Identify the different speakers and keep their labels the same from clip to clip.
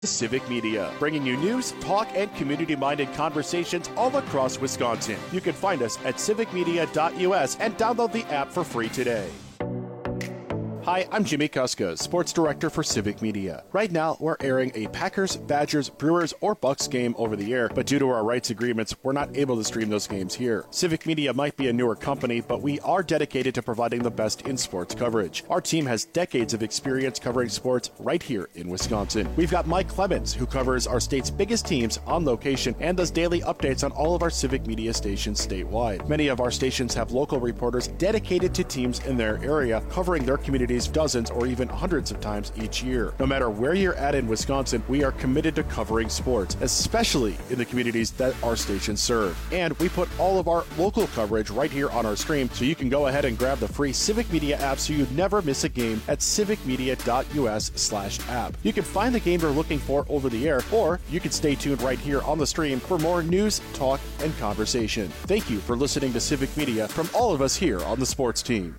Speaker 1: Civic Media, bringing you news, talk, and community-minded conversations all across Wisconsin. You can find us at civicmedia.us and download the app for free today. Hi, I'm Jimmy Kuska, Sports Director for Civic Media. Right now, we're airing a Packers, Badgers, Brewers, or Bucks game over the air, but due to our rights agreements, we're not able to stream those games here. Civic Media might be a newer company, but we are dedicated to providing the best in sports coverage. Our team has decades of experience covering sports right here in Wisconsin. We've got Mike Clemens, who covers our state's biggest teams on location and does daily updates on all of our Civic Media stations statewide. Many of our stations have local reporters dedicated to teams in their area, covering their communities dozens or even hundreds of times each year. No matter where you're at in Wisconsin, we are committed to covering sports, especially in the communities that our stations serve. And we put all of our local coverage right here on our stream, so you can go ahead and grab the free Civic Media app so you never miss a game at civicmedia.us/app. You can find the game you're looking for over the air, or you can stay tuned right here on the stream for more news, talk, and conversation. Thank you for listening to Civic Media from all of us here on the sports team.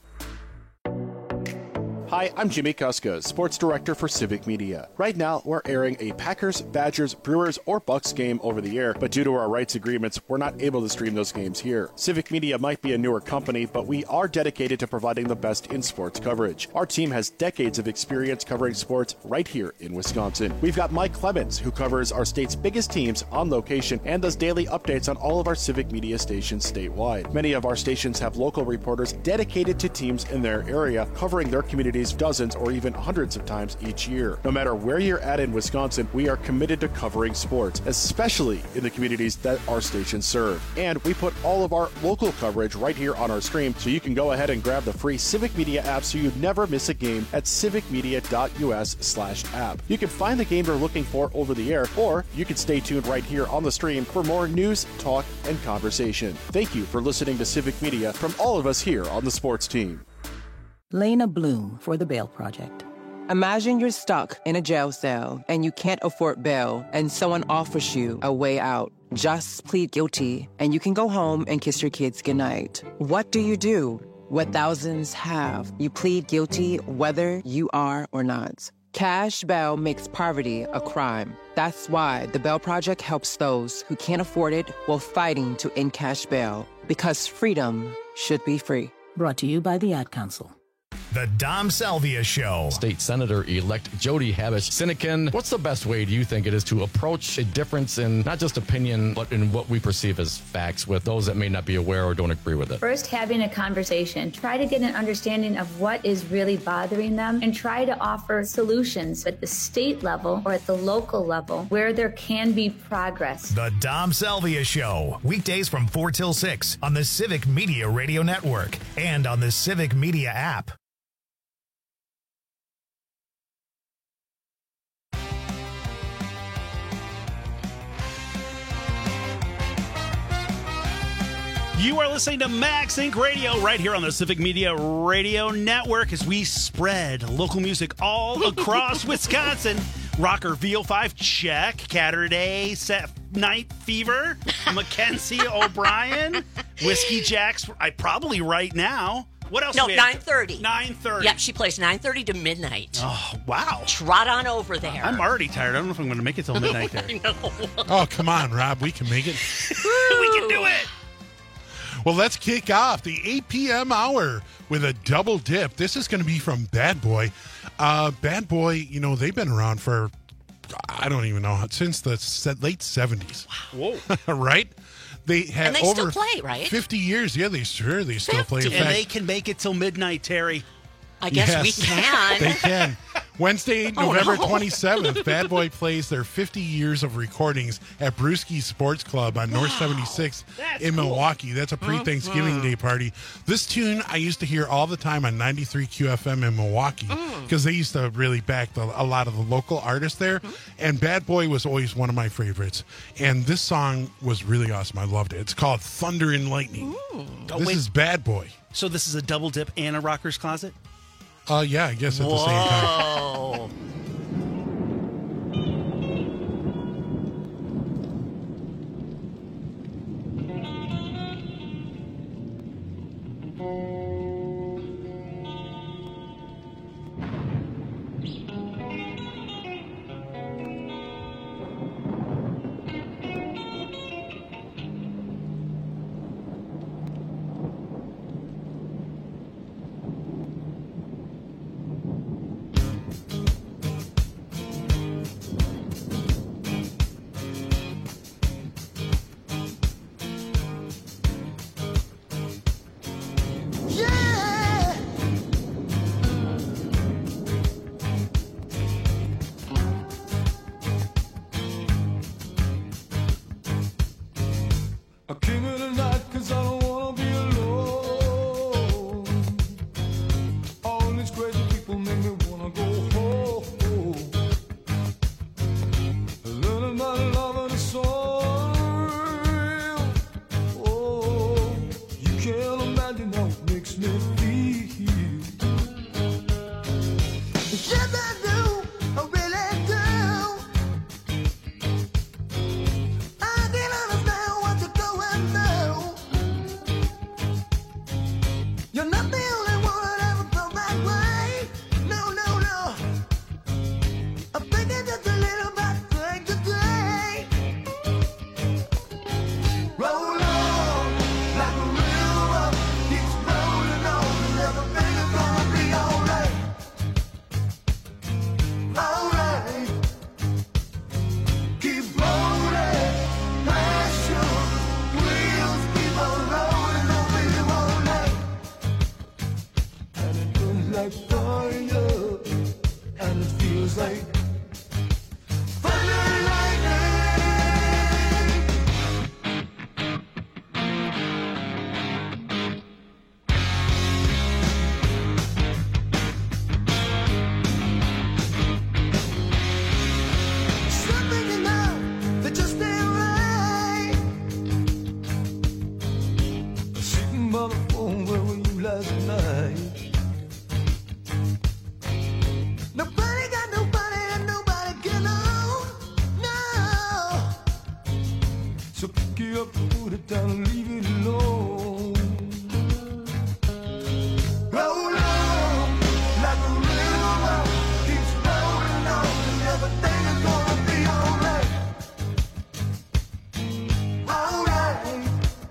Speaker 1: Hi, I'm Jimmy Kuska, Sports Director for Civic Media. Right now, we're airing a Packers, Badgers, Brewers, or Bucks game over the air, but due to our rights agreements, we're not able to stream those games here. Civic Media might be a newer company, but we are dedicated to providing the best in sports coverage. Our team has decades of experience covering sports right here in Wisconsin. We've got Mike Clemens, who covers our state's biggest teams on location and does daily updates on all of our Civic Media stations statewide. Many of our stations have local reporters dedicated to teams in their area, covering their communities dozens or even hundreds of times each year. No matter where you're at in Wisconsin, we are committed to covering sports, especially in the communities that our stations serve. And we put all of our local coverage right here on our stream, so you can go ahead and grab the free Civic Media app so you never miss a game at civicmedia.us/app. You can find the game you're looking for over the air, or you can stay tuned right here on the stream for more news, talk, and conversation. Thank you for listening to Civic Media from all of us here on the sports team.
Speaker 2: Lena Bloom for the Bail Project.
Speaker 3: Imagine you're stuck in a jail cell and you can't afford bail and someone offers you a way out. Just plead guilty and you can go home and kiss your kids goodnight. What do? What thousands have. You plead guilty whether you are or not. Cash bail makes poverty a crime. That's why the Bail Project helps those who can't afford it while fighting to end cash bail. Because freedom should be free.
Speaker 2: Brought to you by the Ad Council.
Speaker 4: The Dom Salvia Show.
Speaker 5: State Senator-elect Jody Habush-Sinekin, what's the best way, do you think, it is to approach a difference in not just opinion, but in what we perceive as facts with those that may not be aware or don't agree with it?
Speaker 6: First, having a conversation. Try to get an understanding of what is really bothering them and try to offer solutions at the state level or at the local level where there can be progress.
Speaker 4: The Dom Salvia Show. Weekdays from 4 till 6 on the Civic Media Radio Network and on the Civic Media app.
Speaker 7: You are listening to Max Inc. Radio right here on the Civic Media Radio Network as we spread local music all across Wisconsin. Rocker VO5, check. Catterday, Night Fever, Mackenzie O'Brien, Whiskey Jacks, probably right now. What else?
Speaker 8: No, 9:30.
Speaker 7: 9:30.
Speaker 8: Yep, she plays 9:30 to midnight.
Speaker 7: Oh, wow.
Speaker 8: Trot on over there.
Speaker 7: I'm already tired. I don't know if I'm going to make it till midnight there.
Speaker 8: I know.
Speaker 9: Oh, come on, Rob. We can make it.
Speaker 7: We can do it.
Speaker 9: Well, let's kick off the 8 p.m. hour with a double dip. This is going to be from Bad Boy. Bad Boy, you know, they've been around for, I don't even know, since the late 70s.
Speaker 7: Whoa.
Speaker 9: Right? They have
Speaker 8: and they
Speaker 9: over
Speaker 8: still play, right?
Speaker 9: 50 years. Yeah, they still play.
Speaker 7: And they can make it till midnight, Terry.
Speaker 8: I guess we can.
Speaker 9: They can. Wednesday, November 27th, Bad Boy plays their 50 years of recordings at Brewski's Sports Club on North 76 in Milwaukee. That's a pre-Thanksgiving Day party. This tune I used to hear all the time on 93 QFM in Milwaukee because they used to really back a lot of the local artists there. And Bad Boy was always one of my favorites. And this song was really awesome. I loved it. It's called Thunder and Lightning. This is Bad Boy.
Speaker 7: So this is a double dip and a Rocker's Closet?
Speaker 9: Yeah, I guess at the same time.
Speaker 10: it down and leave it alone. Roll on like a river, keeps rolling on, and everything is gonna be alright. Alright.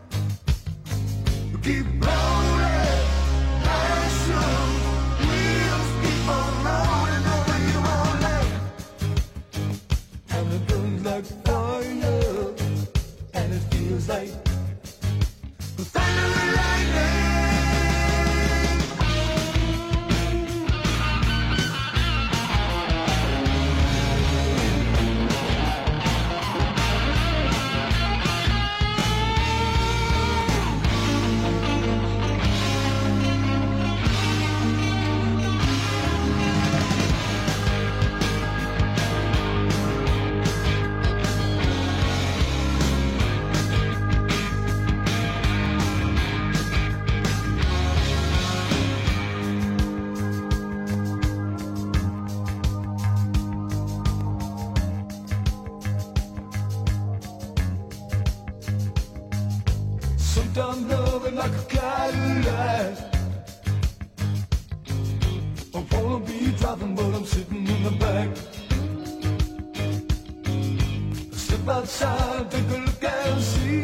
Speaker 10: Keep rolling, passion, wheels keep on rolling over you all night. And it burns like fire, and it feels like thunder and lightning. Sometimes love is like a guiding light. I wanna be driving, but I'm sitting in the back. Step outside, take a look and see.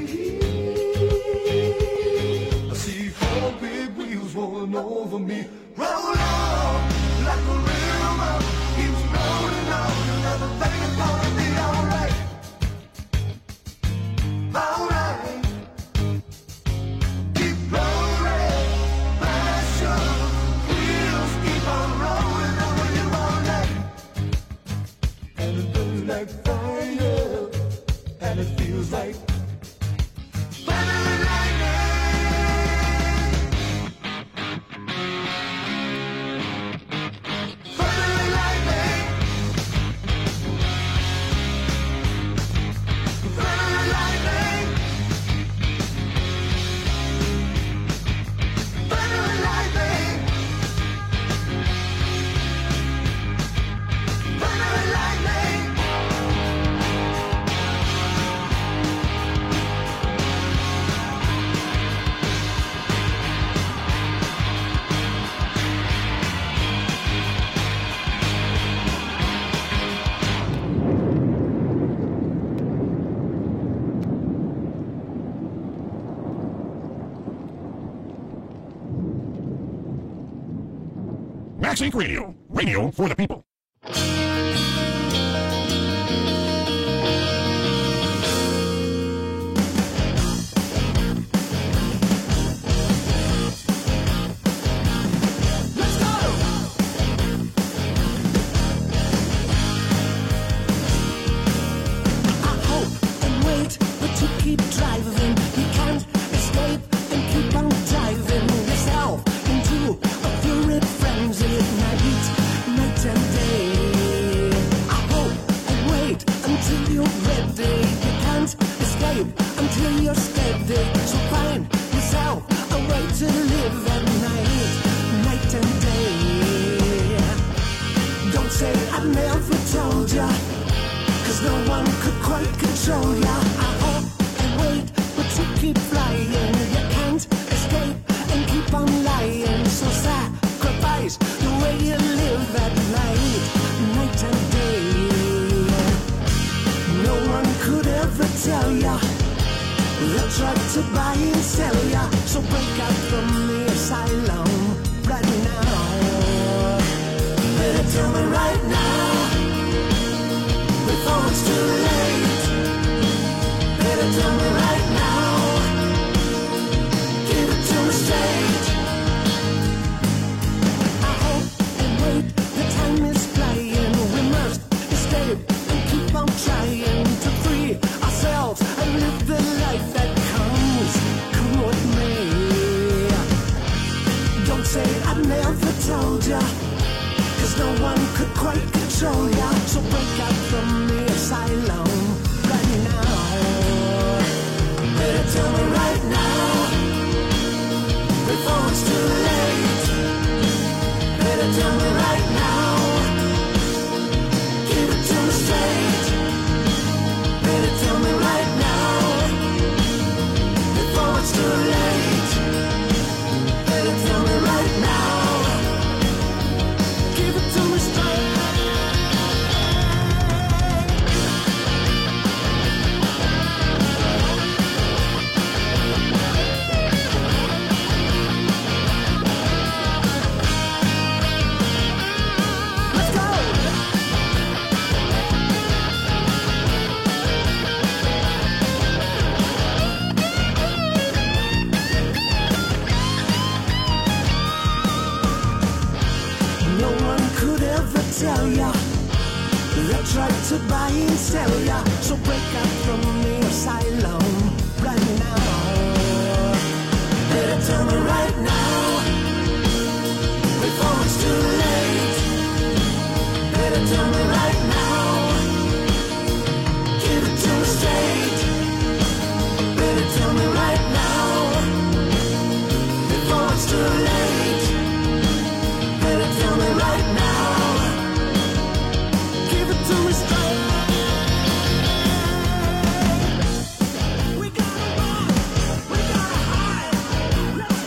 Speaker 10: I see 4 big wheels rolling over me. Roll on like a river, keeps rolling on, and everything is gonna be alright. Alright. Keep rolling, passion, wheels keep on rolling over you all night. And it burns like fire, and it feels like thunder and lightning. Thunder and lightning. Thunder and lightning. Thunder and lightning. Thunder and lightning.
Speaker 11: Max Inc. Radio. Radio for the people.
Speaker 10: Let's go! I hope and wait, but you keep driving. You can't escape and keep on driving yourself into a fury frenzy. Night and day. I hope and wait until you're ready. You can't escape until you're steady. So find yourself a way to live at night and day. Don't say I never told ya, 'cause no one could quite control ya. I hope and wait, but you keep flying. You can't escape and keep on lying. So sacrifice the way you live at night and day. No one could ever tell ya. They'll try to buy and sell ya. So break out from the asylum right now. Better tell me right now, before it's too late. Better tell me right now, give it to me straight. I hope and wait, the time is flying. We must escape and keep on trying to free ourselves and live the life that comes, come what may. Don't say I never told ya, 'cause no one could quite control ya. So break out from the asylum right now. Better tell me right now, before it's too late. Better tell me right now, give it to me straight. Better tell me right now, ya. So break out from the asylum right now. Better tell me right now, before it's too late. Better tell me right now, give it to me straight. Better tell me right now, before it's too late. Better tell me right now, give it to me straight. We gotta run, we gotta hide. Let's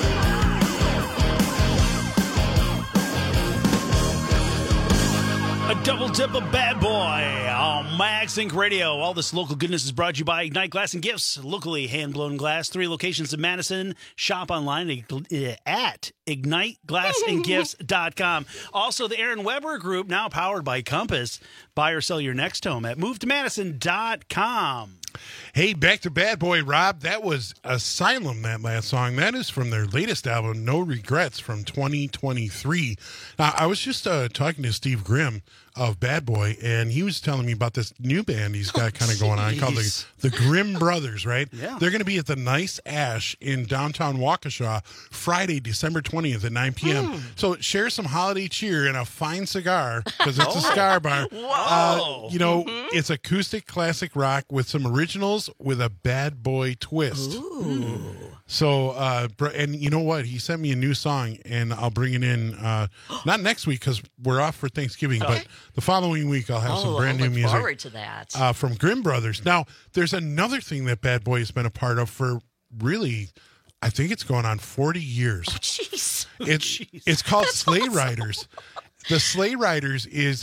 Speaker 7: A double dip of Bad Boy on Max Inc. Radio. All this local goodness is brought to you by Ignite Glass and Gifts. Locally hand-blown glass. 3 locations in Madison. Shop online at IgniteGlassandGifts.com. Also, the Aaron Weber Group, now powered by Compass. Buy or sell your next home at MoveToMadison.com.
Speaker 9: Hey, back to Bad Boy, Rob. That was Asylum, that last song. That is from their latest album, No Regrets, from 2023. Now, I was just talking to Steve Grimm of Bad Boy, and he was telling me about this new band he's got kind of going on called the Grimm Brothers, right?
Speaker 7: Yeah.
Speaker 9: They're going to be at the Nice Ash in downtown Waukesha Friday, December 20th at 9 p.m. So share some holiday cheer and a fine cigar, because it's a cigar bar.
Speaker 7: Whoa.
Speaker 9: It's acoustic classic rock with some originals with a Bad Boy twist.
Speaker 8: Ooh.
Speaker 9: So, and you know what? He sent me a new song, and I'll bring it in, not next week because we're off for Thanksgiving, but the following week I'll have some brand new music.
Speaker 8: Forward to that.
Speaker 9: From Grimm Brothers. Now, there's another thing that Bad Boy has been a part of for really, I think it's going on 40 years.
Speaker 8: Jeez.
Speaker 9: It's called Sleigh Riders. The Sleigh Riders is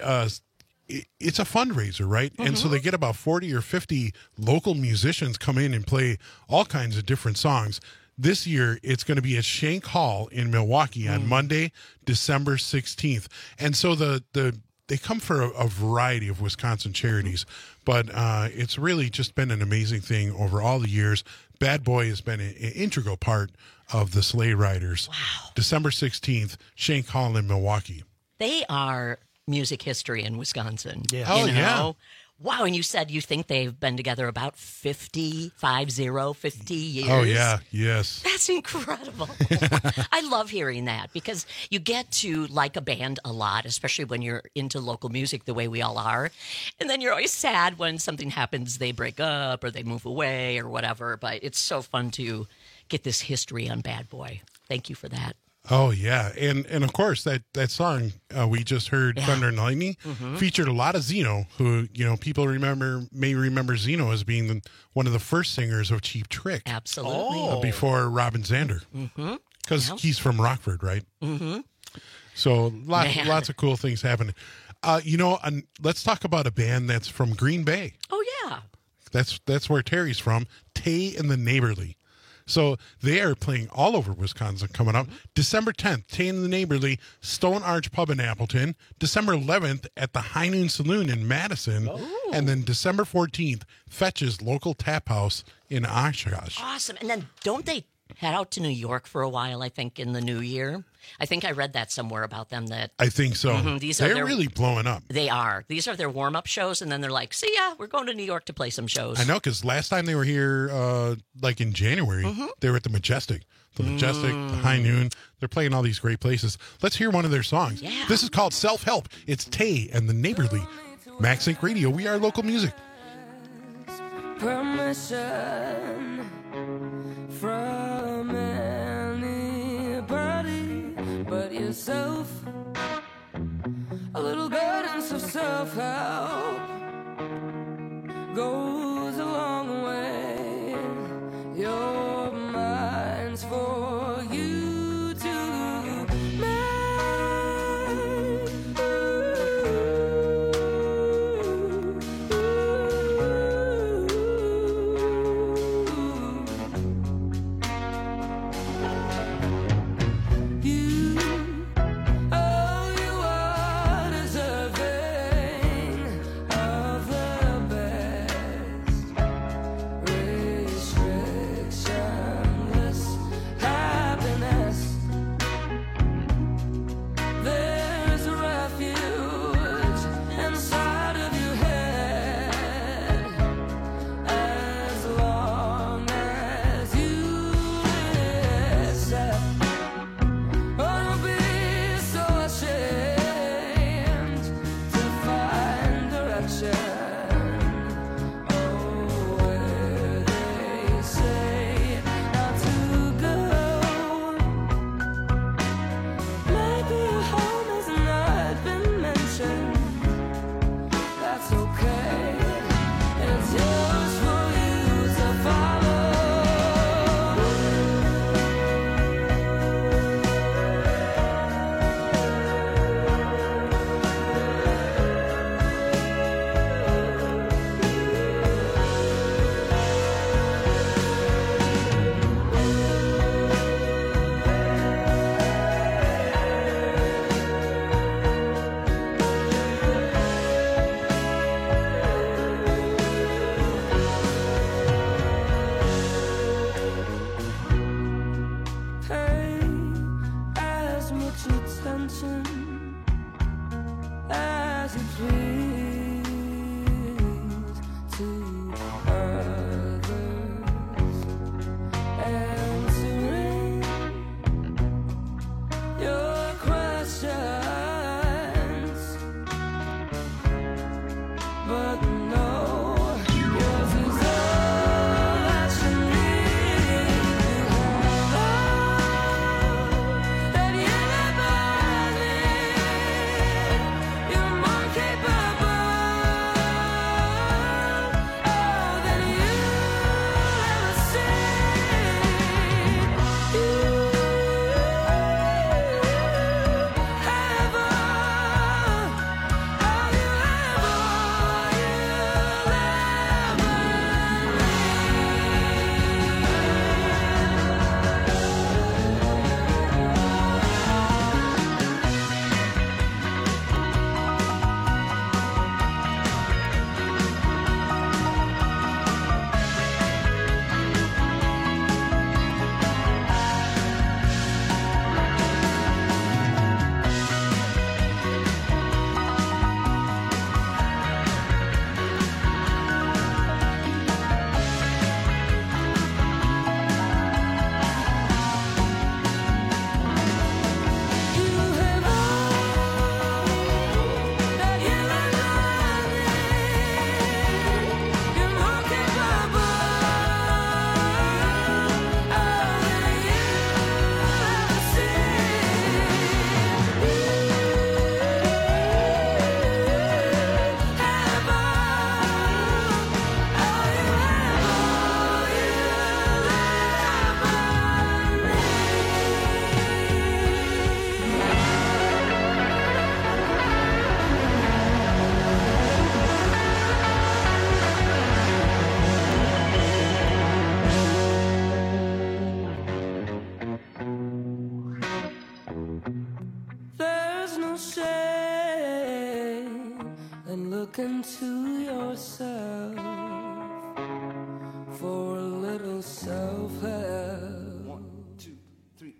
Speaker 9: it's a fundraiser, right? And so they get about 40 or 50 local musicians come in and play all kinds of different songs. This year, it's going to be at Shank Hall in Milwaukee on Monday, December 16th. And so they come for a variety of Wisconsin charities, but it's really just been an amazing thing over all the years. Bad Boy has been an integral part of the Sleigh Riders.
Speaker 8: Wow.
Speaker 9: December 16th, Shank Hall in Milwaukee.
Speaker 8: They are music history in Wisconsin.
Speaker 7: Yeah.
Speaker 9: Oh,
Speaker 8: you know?
Speaker 9: yeah.
Speaker 8: Wow, and you said you think they've been together about 50 years.
Speaker 9: Oh, yeah, yes.
Speaker 8: That's incredible. I love hearing that because you get to like a band a lot, especially when you're into local music the way we all are. And then you're always sad when something happens, they break up or they move away or whatever. But it's so fun to get this history on Bad Boy. Thank you for that.
Speaker 9: Oh, yeah. And of course, that song we just heard, Thunder and Lightning, featured a lot of Zeno, who, people may remember Zeno as being one of the first singers of Cheap Trick.
Speaker 8: Absolutely.
Speaker 9: Before Robin Zander. Because he's from Rockford, right? So lots of cool things happening. Let's talk about a band that's from Green Bay.
Speaker 8: Oh, yeah.
Speaker 9: That's where Terry's from, Tay and the Neighborly. So they are playing all over Wisconsin coming up. December 10th, Tay and the Neighborly, Stone Arch Pub in Appleton. December 11th at the High Noon Saloon in Madison.
Speaker 8: Oh.
Speaker 9: And then December 14th, Fetch's Local Tap House in Oshkosh.
Speaker 8: Awesome. And then don't they head out to New York for a while, I think, in the new year? I think I read that somewhere about them. I
Speaker 9: think so. They're really blowing up.
Speaker 8: They are. These are their warm-up shows, and then they're like, see ya, we're going to New York to play some shows.
Speaker 9: I know, because last time they were here, in January, they were at the Majestic. The High Noon. They're playing all these great places. Let's hear one of their songs.
Speaker 8: Yeah.
Speaker 9: This is called Self-Help. It's Tay and the Neighborly. Max Inc. Radio. We are local music.
Speaker 10: Permission from anybody but yourself. A little guidance of self-help goes a long way. Your mind's for you to make. You are deserving of the best. into yourself for a little self-help. 1, 2, 3.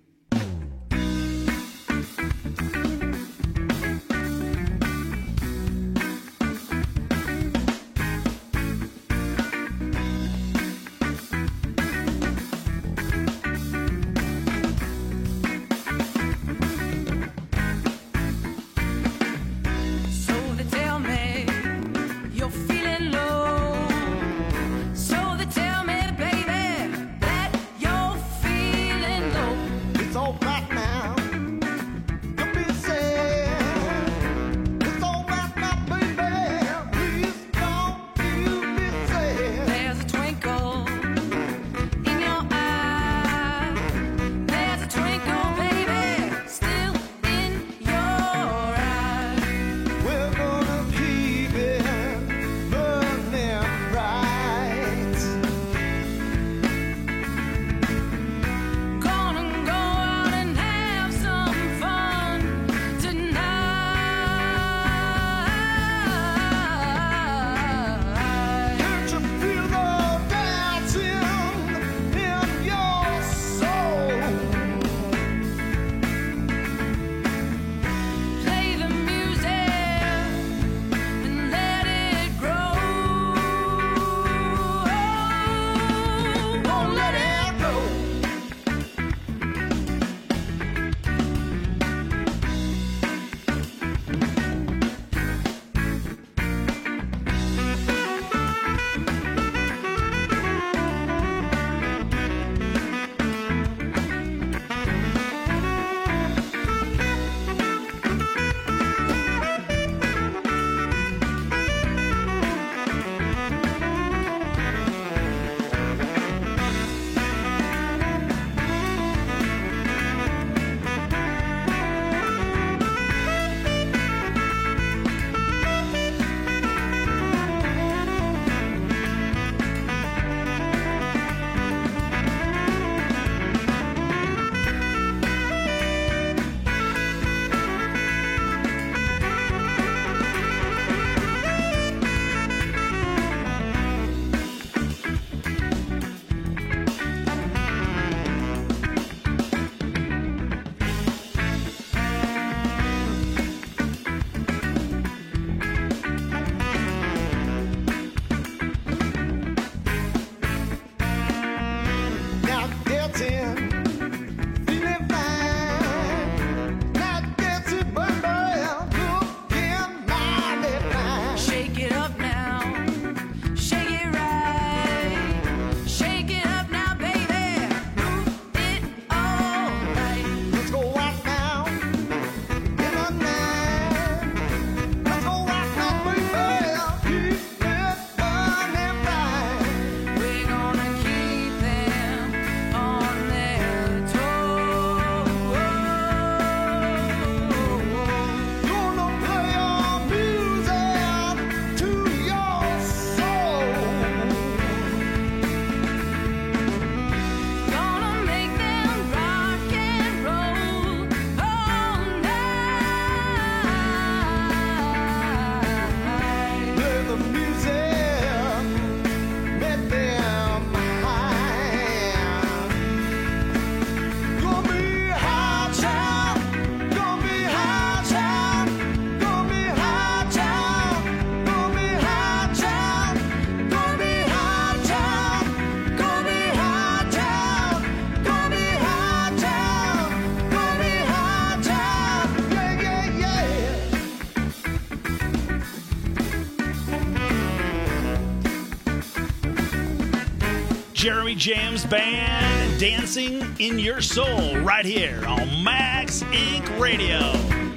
Speaker 7: Jeremy James Band, Dancing in Your Soul, right here on Max Inc. Radio.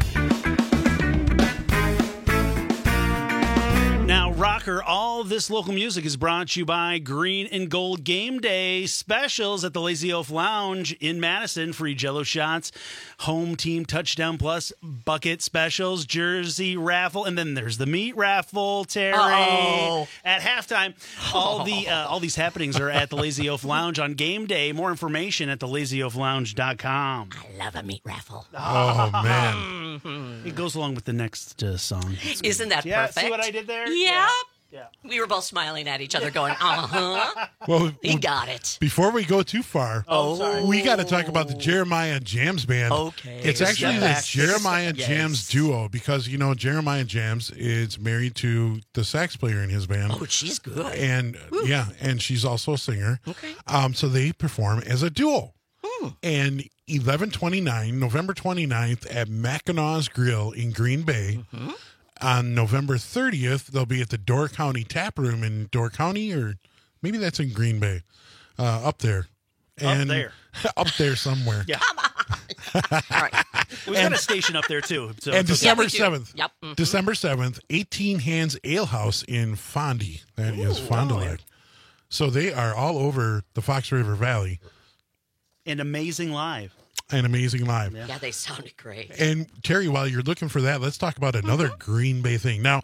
Speaker 7: Now, Rocker, all of this local music is brought to you by Green and Gold Game Day specials at the Lazy Oaf Lounge in Madison. Free Jell-O shots, home team touchdown plus bucket specials, jersey raffle, and then there's the meat raffle, Terry.
Speaker 8: Uh-oh.
Speaker 7: at halftime. All these happenings are at the Lazy Oaf Lounge on game day. More information at thelazyoaflounge.com.
Speaker 8: I love a meat raffle.
Speaker 9: Oh, man.
Speaker 7: It goes along with the next song.
Speaker 8: Isn't that
Speaker 7: Yeah,
Speaker 8: perfect?
Speaker 7: see what I did there?
Speaker 8: Yeah.
Speaker 7: Yeah.
Speaker 8: We were both smiling at each other going, uh-huh.
Speaker 9: Well,
Speaker 8: He got it.
Speaker 9: Before we go too far, we got to talk about the Jeremiah Jams Band.
Speaker 8: Okay.
Speaker 9: It's actually the Jeremiah
Speaker 8: Yes.
Speaker 9: Jams duo because, Jeremiah Jams is married to the sax player in his band.
Speaker 8: Oh, she's good.
Speaker 9: And, and she's also a singer.
Speaker 8: Okay.
Speaker 9: So they perform as a duo. And 11/29, November 29th at Mackinaw's Grill in Green Bay. On November 30th, they'll be at the Door County Tap Room in Door County, or maybe that's in Green Bay, up there.
Speaker 7: Up there.
Speaker 9: Up there somewhere.
Speaker 7: Yeah.
Speaker 8: All right.
Speaker 7: We've got a station up there, too. So
Speaker 9: And December
Speaker 8: we do.
Speaker 9: 7th.
Speaker 8: Yep. Mhm.
Speaker 9: December 7th, 18 Hands Ale House in Fondy. That is Fond du Lac. So they are all over the Fox River Valley.
Speaker 7: And amazing live.
Speaker 9: And amazing live.
Speaker 8: Yeah, they sounded great.
Speaker 9: And Terry, while you're looking for that, let's talk about another Green Bay thing. Now,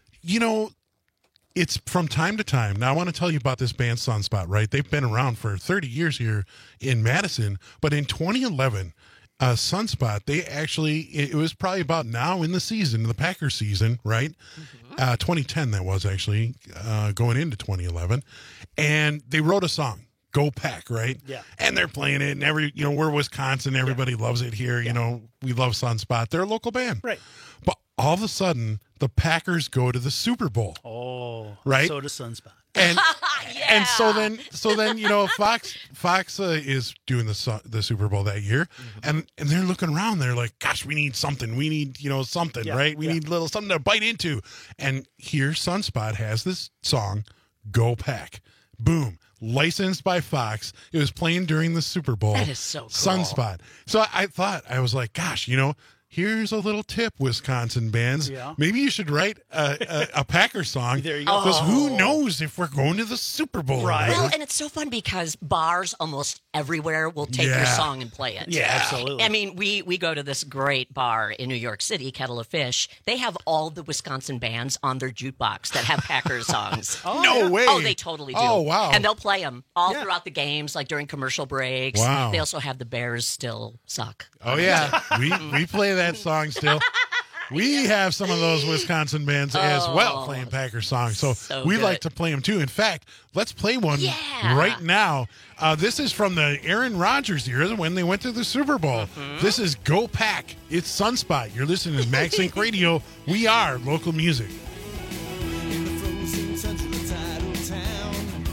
Speaker 9: it's from time to time. Now, I want to tell you about this band Sunspot, right? They've been around for 30 years here in Madison. But in 2011, Sunspot, it was probably about now in the season, the Packers season, right? 2010, that was actually going into 2011. And they wrote a song. Go Pack, right?
Speaker 7: Yeah.
Speaker 9: And they're playing it, and we're Wisconsin. Everybody loves it here. We love Sunspot. They're a local band.
Speaker 7: Right.
Speaker 9: But all of a sudden, the Packers go to the Super Bowl.
Speaker 7: Oh.
Speaker 9: Right?
Speaker 7: So does Sunspot.
Speaker 9: And and so then Fox is doing the Super Bowl that year, and they're looking around. They're like, "Gosh, we need something. We need something, right? We need something to bite into." And here, Sunspot has this song, "Go Pack." Boom. Licensed by Fox. It was playing during the Super Bowl.
Speaker 8: That is so cool.
Speaker 9: Sunspot. So I was like, gosh, here's a little tip, Wisconsin bands.
Speaker 7: Yeah.
Speaker 9: Maybe you should write a Packer song.
Speaker 7: There you go.
Speaker 9: Because who knows if we're going to the Super Bowl.
Speaker 7: Right.
Speaker 8: Well, and it's so fun because bars almost everywhere will take your song and play it.
Speaker 7: Yeah, absolutely.
Speaker 8: I mean, we go to this great bar in New York City, Kettle of Fish. They have all the Wisconsin bands on their jukebox that have Packers songs.
Speaker 9: No way.
Speaker 8: Oh, they totally do.
Speaker 9: Oh, wow.
Speaker 8: And they'll play them all throughout the games, like during commercial breaks.
Speaker 9: Wow.
Speaker 8: They also have the Bears still suck.
Speaker 9: Oh, yeah. we play that song still. We have some of those Wisconsin bands as well playing Packer songs. So we
Speaker 8: good.
Speaker 9: like to play them too. In fact, let's play one right now. This is from the Aaron Rodgers era when they went to the Super Bowl. This is Go Pack. It's Sunspot. You're listening to Max Inc. Radio. We are local music.
Speaker 10: In the frozen tundra of tidal town,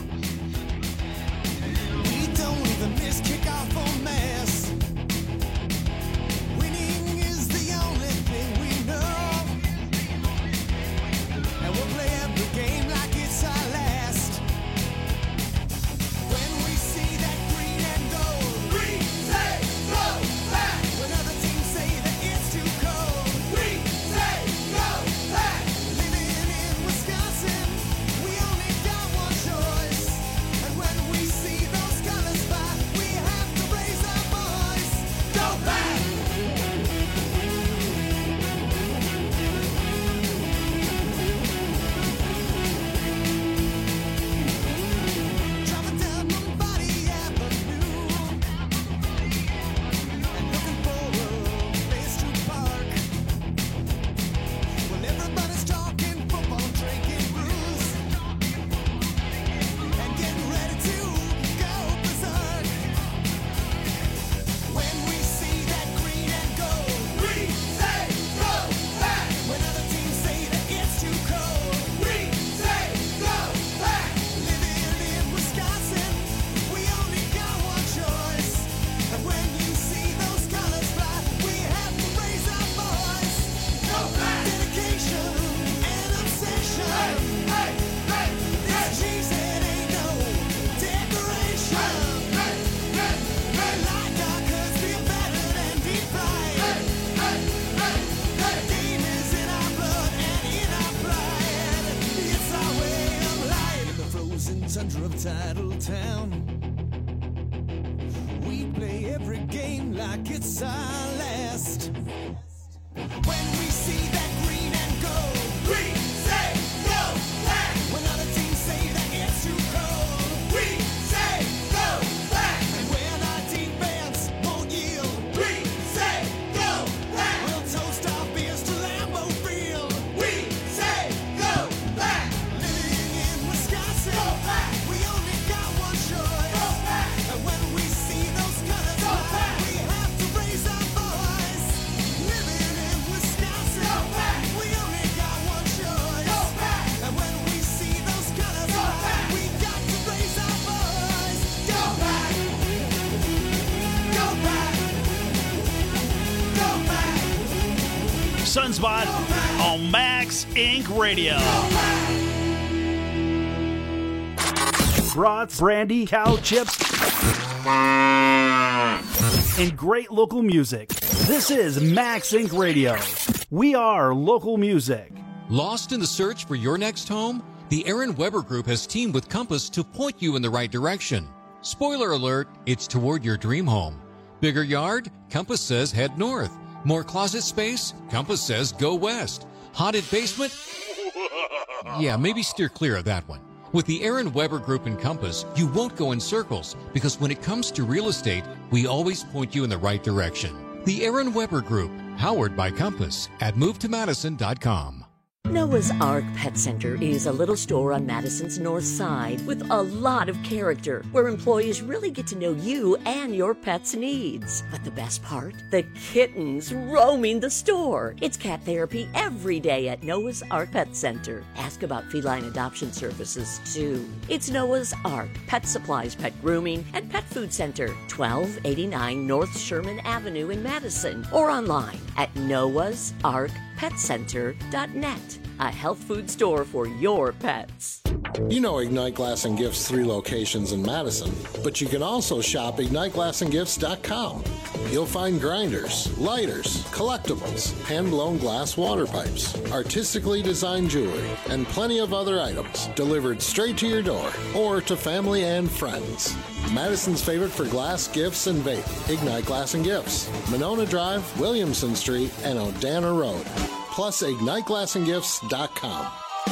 Speaker 10: we don't even miss kickoff or mass. Winning is the only thing we know, and we'll play every game like it's our last. When we see that green and gold, we say go back. When other teams say that it's too cold, we say go back. Living in Wisconsin, we only got one choice, and when we see those colors fly, we have to raise our voice. Go back. Driving down Lombardi Avenue and looking for a place to park. Well, everybody's talking football, drinking brews, and getting ready to go berserk. When we see that green and gold, we say go back. When other teams say that it's too cold, we say go back. Living in Wisconsin, we only got one choice, and when you see those colors fly, we have to raise our voice. Go back. Dedication and obsession. Hey, hey, hey. This cheese it ain't no decoration. Hey, hey, hey, hey. Like our curves feel better than deep fried. Hey, hey, hey, hey. The game is in our blood and in our pride. It's our way of life. In the frozen tundra of tidal town, we play every game like it's our last. When we see that green and gold, we say go back. When other teams
Speaker 7: Sunspot on Max Inc. Radio. Brats, brandy, cow chips, and great local music. This is Max Inc. Radio. We are local music.
Speaker 12: Lost in the search for your next home? The Aaron Weber Group has teamed with Compass to point you in the right direction. Spoiler alert, it's toward your dream home. Bigger yard? Compass says head north. More closet space? Compass says go west. Haunted basement? Yeah, maybe steer clear of that one. With the Aaron Weber Group and Compass, you won't go in circles because when it comes to real estate, we always point you in the right direction. The Aaron Weber Group, powered by Compass at movetomadison.com.
Speaker 13: Noah's Ark Pet Center is a little store on Madison's north side with a lot of character, where employees really get to know you and your pet's needs. But the best part? The kittens roaming the store. It's cat therapy every day at Noah's Ark Pet Center. Ask about feline adoption services, too. It's Noah's Ark Pet Supplies, Pet Grooming, and Pet Food Center, 1289 North Sherman Avenue in Madison, or online at noahsarkpetcenter.net. A health food store for your pets.
Speaker 14: You know Ignite Glass and Gifts' 3 locations in Madison, but you can also shop IgniteGlassandGifts.com. You'll find grinders, lighters, collectibles, hand-blown glass water pipes, artistically designed jewelry, and plenty of other items delivered straight to your door or to family and friends. Madison's favorite for glass, gifts, and vape. Ignite Glass and Gifts. Monona Drive, Williamson Street, and Odana Road. Plus IgniteGlassandGifts.com.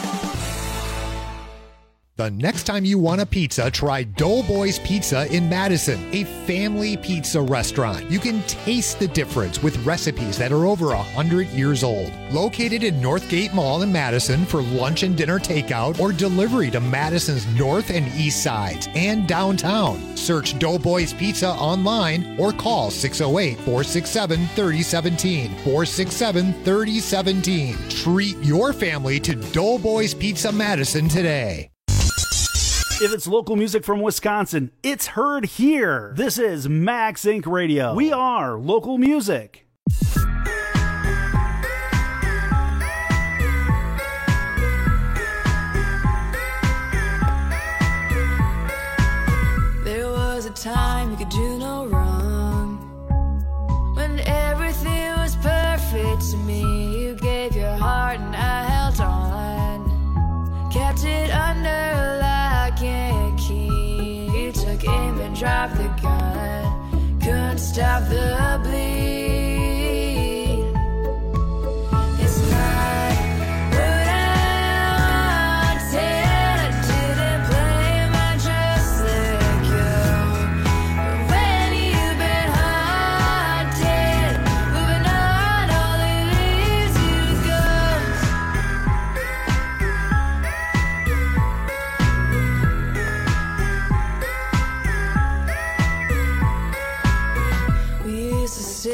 Speaker 15: The next time you want a pizza, try Doughboys Pizza in Madison, a family pizza restaurant. You can taste the difference with recipes that are over 100 years old. Located in Northgate Mall in Madison for lunch and dinner takeout or delivery to Madison's north and east sides and downtown. Search Doughboys Pizza online or call 608-467-3017. 467-3017. Treat your family to Doughboys Pizza Madison today.
Speaker 7: If it's local music from Wisconsin, it's heard here. This is Max Inc. Radio. We are local music.
Speaker 16: There was a time you could do no wrong, when everything was perfect to me. You gave your heart and I held on, kept it under lock and key. You took aim and dropped the gun, couldn't stop the bleed. It's not what I wanted. I didn't blame, I just let go. But when you've been haunted, moving on only leaves you ghosts. We used to sit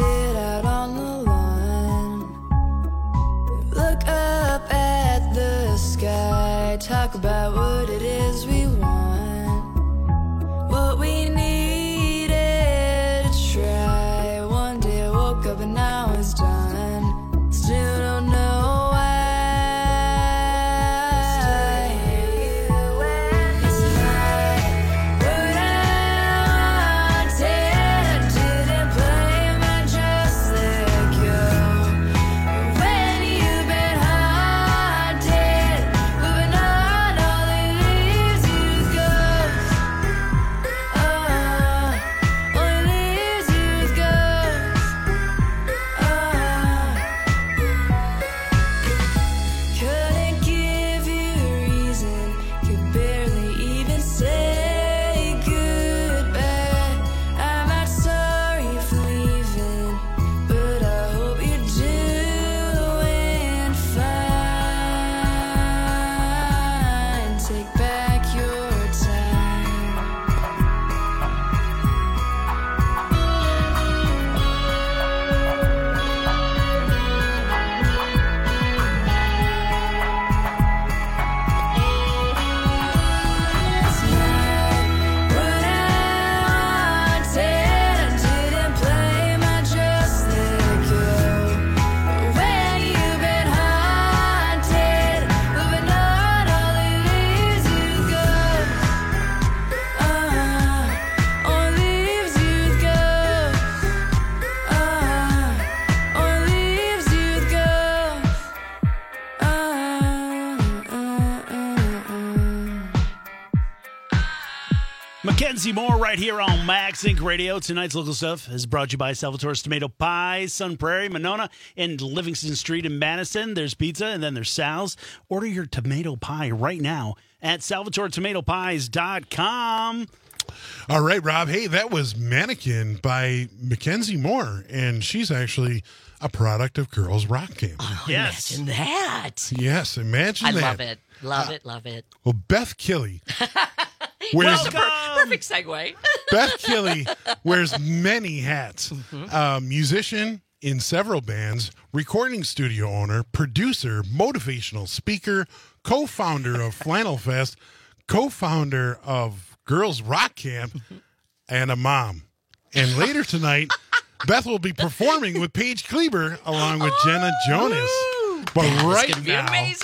Speaker 7: Mackenzie Moore right here on Max Inc. Radio. Tonight's local stuff is brought to you by Salvatore's Tomato Pie, Sun Prairie, Monona, and Livingston Street in Madison. There's pizza, and then there's Sal's. Order your tomato pie right now at SalvatoreTomatoPies.com.
Speaker 9: All right, Rob. Hey, that was Mannequin by Mackenzie Moore, and she's actually a product of Girls Rock Camp.
Speaker 8: Oh, yes. Imagine that.
Speaker 9: Yes, imagine that.
Speaker 8: I love it. Love it, love it.
Speaker 9: Well, Beth Killey.
Speaker 8: Perfect segue.
Speaker 9: Beth Killey wears many hats. Musician in several bands, recording studio owner, producer, motivational speaker, co-founder of Flannel Fest, co-founder of Girls Rock Camp, and a mom. And later tonight, Beth will be performing with Paige Kleber along with Jenna Jonas. But right now,
Speaker 8: amazing.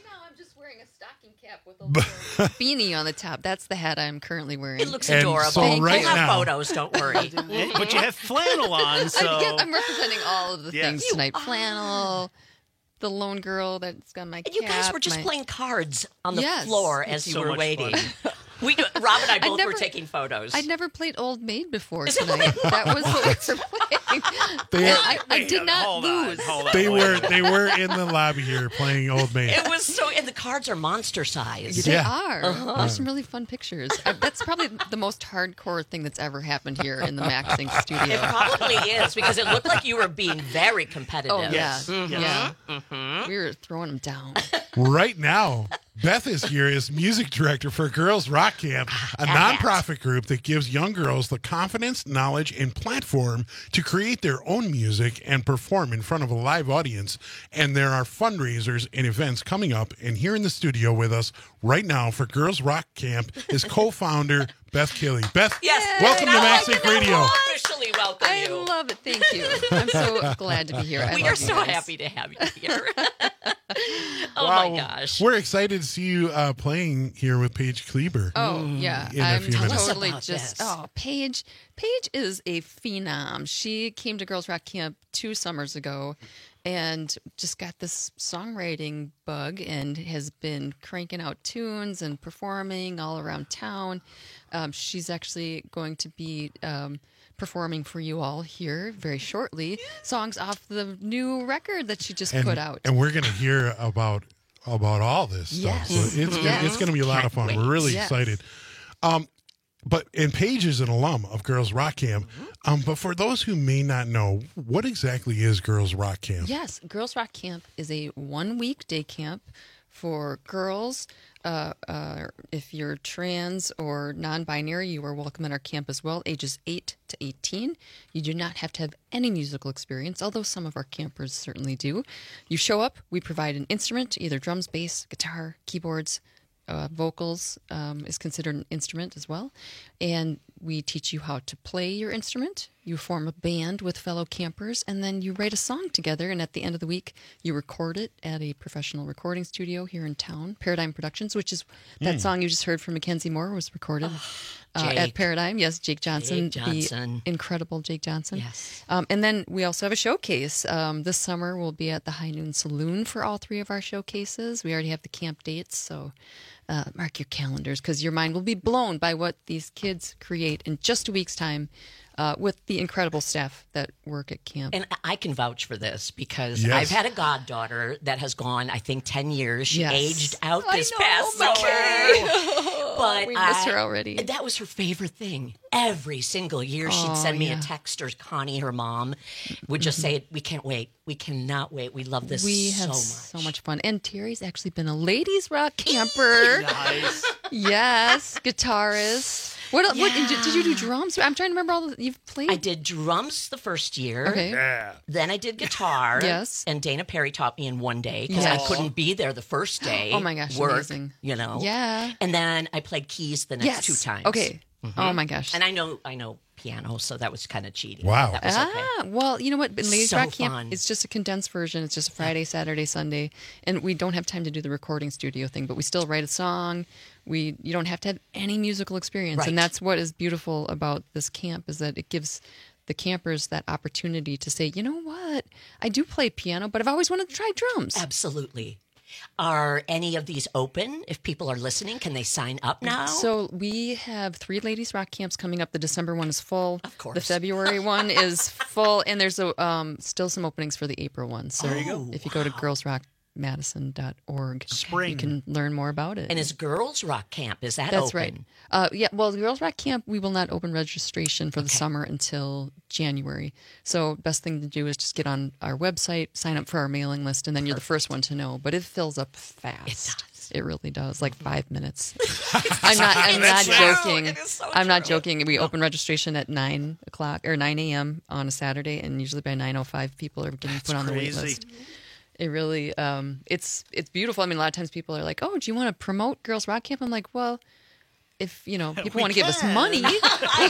Speaker 17: Beanie on the top. That's the hat I'm currently wearing.
Speaker 8: It looks adorable.
Speaker 9: So right
Speaker 8: we'll have
Speaker 9: now,
Speaker 8: photos, don't worry.
Speaker 7: But you have flannel on, so...
Speaker 17: I'm representing all of the things tonight. Flannel, the lone girl that's got my cap.
Speaker 8: And you guys were just playing cards on the
Speaker 17: Yes.
Speaker 8: floor as
Speaker 7: It's
Speaker 8: you
Speaker 7: so
Speaker 8: were
Speaker 7: much
Speaker 8: waiting.
Speaker 7: fun.
Speaker 8: Rob and I both were taking photos.
Speaker 17: I'd never played Old Maid before tonight. That was what we were playing. I did not lose.
Speaker 9: they were in the lobby here playing Old Maid.
Speaker 8: It was so, and the cards are monster size.
Speaker 17: They are. There's some really fun pictures. That's probably the most hardcore thing that's ever happened here in the Max Inc. studio.
Speaker 8: It probably is, because it looked like you were being very competitive.
Speaker 17: Oh, yeah.
Speaker 8: Mhm.
Speaker 17: Yeah.
Speaker 8: Mhm.
Speaker 17: We were throwing them down.
Speaker 9: Right now, Beth is here as music director for Girls Rock Camp, a nonprofit group that gives young girls the confidence, knowledge, and platform to create their own music and perform in front of a live audience. And there are fundraisers and events coming up. And here in the studio with us right now for Girls Rock Camp is co-founder Beth Killey. Beth, welcome to Max Inc. Radio.
Speaker 8: Officially welcome
Speaker 17: I
Speaker 8: you.
Speaker 17: love it. Thank you. I'm so glad to be here.
Speaker 8: We
Speaker 17: love
Speaker 8: are
Speaker 17: you
Speaker 8: so
Speaker 17: guys.
Speaker 8: happy to have you here. Oh,
Speaker 9: Wow.
Speaker 8: my gosh.
Speaker 9: We're excited to see you playing here with Paige Kleber.
Speaker 17: Oh, yeah.
Speaker 9: In a
Speaker 17: I'm
Speaker 9: few minutes.
Speaker 17: totally
Speaker 8: about
Speaker 17: just,
Speaker 8: this.
Speaker 17: Paige is a phenom. She came to Girls Rock Camp 2 summers ago and just got this songwriting bug and has been cranking out tunes and performing all around town. She's actually going to be performing for you all here very shortly, songs off the new record that she just put out.
Speaker 9: And we're going to hear about all this stuff.
Speaker 17: Yes.
Speaker 9: So it's going to be a lot of fun.
Speaker 8: Can't
Speaker 9: We're really
Speaker 17: Yes.
Speaker 9: excited. And Paige is an alum of Girls Rock Camp. But for those who may not know, what exactly is Girls Rock Camp?
Speaker 17: Yes, Girls Rock Camp is a 1-week day camp for girls. If you're trans or non-binary, you are welcome at our camp as well, ages 8 to 18. You do not have to have any musical experience, although some of our campers certainly do. You show up, we provide an instrument, either drums, bass, guitar, keyboards, vocals is considered an instrument as well. And we teach you how to play your instrument. You form a band with fellow campers, and then you write a song together. And at the end of the week, you record it at a professional recording studio here in town, Paradigm Productions, which is that song you just heard from Mackenzie Moore was recorded at Paradigm. Yes, Jake Johnson, the incredible Jake Johnson.
Speaker 8: Yes.
Speaker 17: And then we also have a showcase. This summer we'll be at the High Noon Saloon for all 3 of our showcases. We already have the camp dates, so mark your calendars because your mind will be blown by what these kids create in just a week's time with the incredible staff that work at camp.
Speaker 8: And I can vouch for this because
Speaker 17: Yes.
Speaker 8: I've had a goddaughter that has gone, I think, 10 years. She
Speaker 17: Yes.
Speaker 8: aged out
Speaker 17: I
Speaker 8: this
Speaker 17: know,
Speaker 8: past
Speaker 17: McKay.
Speaker 8: summer. But
Speaker 17: We miss her already.
Speaker 8: That was her favorite thing. Every single year, she'd send me a text, or Connie, her mom, would just say, "We can't wait. We cannot wait. We love this
Speaker 17: We
Speaker 8: so
Speaker 17: have
Speaker 8: much."
Speaker 17: so much fun. And Terry's actually been a ladies rock camper.
Speaker 8: Nice.
Speaker 17: Yes, guitarist. What did you do drums? I'm trying to remember all you've played.
Speaker 8: I did drums the first year.
Speaker 17: Okay.
Speaker 8: Then I did guitar.
Speaker 17: Yes.
Speaker 8: And Dana Perry taught me in one day because I
Speaker 17: Yes.
Speaker 8: couldn't be there the first day.
Speaker 17: Oh my gosh,
Speaker 8: Work,
Speaker 17: amazing.
Speaker 8: you know.
Speaker 17: Yeah.
Speaker 8: And then I played keys the next
Speaker 17: Yes.
Speaker 8: 2 times.
Speaker 17: Okay. Oh my gosh.
Speaker 8: And I know piano, so that was kind of cheating.
Speaker 9: Wow.
Speaker 8: That was okay.
Speaker 17: Well, you know what? Ladies
Speaker 8: So
Speaker 17: Rock Camp,
Speaker 8: fun.
Speaker 17: it's just a condensed version. It's just a Friday, Saturday, Sunday. And we don't have time to do the recording studio thing, but we still write a song. You don't have to have any musical experience.
Speaker 8: Right.
Speaker 17: And that's what is beautiful about this camp is that it gives the campers that opportunity to say, you know what? I do play piano, but I've always wanted to try drums.
Speaker 8: Absolutely. Are any of these open? If people are listening, can they sign up now?
Speaker 17: So we have 3 ladies rock camps coming up. The December one is full.
Speaker 8: Of course.
Speaker 17: The February one is full, and there's still some openings for the April one. So
Speaker 8: There you go.
Speaker 17: if you go to girlsrockmadison.org,
Speaker 7: Spring.
Speaker 17: you can learn more about it.
Speaker 8: And is Girls Rock Camp, is that
Speaker 17: That's
Speaker 8: open?
Speaker 17: right. Yeah, well, the Girls Rock Camp, we will not open registration for the summer until January. So best thing to do is just get on our website, sign up for our mailing list, and then you're the first one to know. But it fills up fast.
Speaker 8: It does.
Speaker 17: It really does, like 5 minutes. I'm not joking. I'm not joking. We open registration at 9 o'clock or 9 a.m. on a Saturday, and usually by 9:05 people are getting put on the wait list. It really, it's beautiful. I mean, a lot of times people are like, "Oh, do you want to promote Girls Rock Camp?" I'm like, "Well, if people want to give us money, we'll take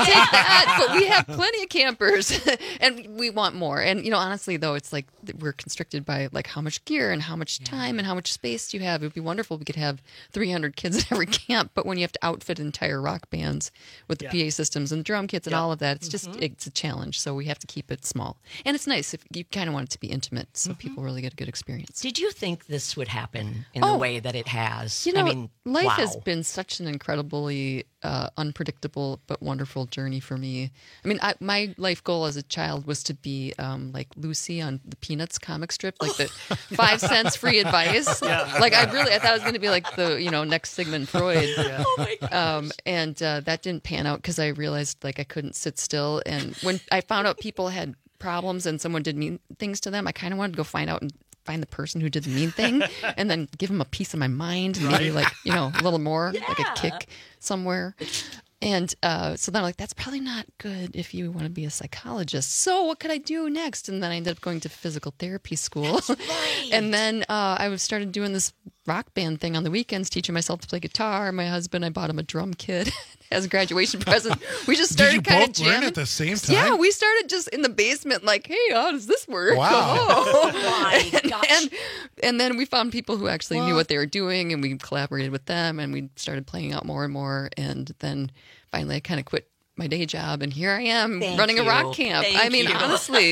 Speaker 17: that. But we have plenty of campers, and we want more. And honestly, though, it's like we're constricted by like how much gear and how much time and how much space do you have. It would be wonderful if we could have 300 kids at every camp, but when you have to outfit entire rock bands with the PA systems and drum kits and all of that, it's just it's a challenge. So we have to keep it small, and it's nice if you kind of want it to be intimate, so people really get a good experience.
Speaker 8: Did you think this would happen in the way that it has?
Speaker 17: I
Speaker 8: mean,
Speaker 17: life
Speaker 8: wow.
Speaker 17: has been such an incredibly unpredictable but wonderful journey for me. I mean, my life goal as a child was to be like Lucy on the Peanuts comic strip, like the 5 cents free advice. Like I thought I was going to be like the next Sigmund Freud.
Speaker 8: Oh my gosh.
Speaker 17: And that didn't pan out because I realized like I couldn't sit still. And when I found out people had problems and someone did mean things to them, I kind of wanted to go find the person who did the mean thing and then give them a piece of my mind and maybe like, a little more, like a kick somewhere. And so then I'm like, that's probably not good if you want to be a psychologist. So what could I do next? And then I ended up going to physical therapy school.
Speaker 8: Right.
Speaker 17: And then I started doing this rock band thing on the weekends, teaching myself to play guitar. My husband, I bought him a drum kit as a graduation present. We just started kind of jamming.
Speaker 9: Did you both learn at the same time?
Speaker 17: Yeah, we started just in the basement like, hey, how does this work?
Speaker 9: Wow.
Speaker 17: Oh.
Speaker 8: My gosh.
Speaker 17: And then we found people who actually knew what they were doing, and we collaborated with them, and we started playing out more and more. And then finally I kind of quit my day job, and here I am running a rock camp. Honestly,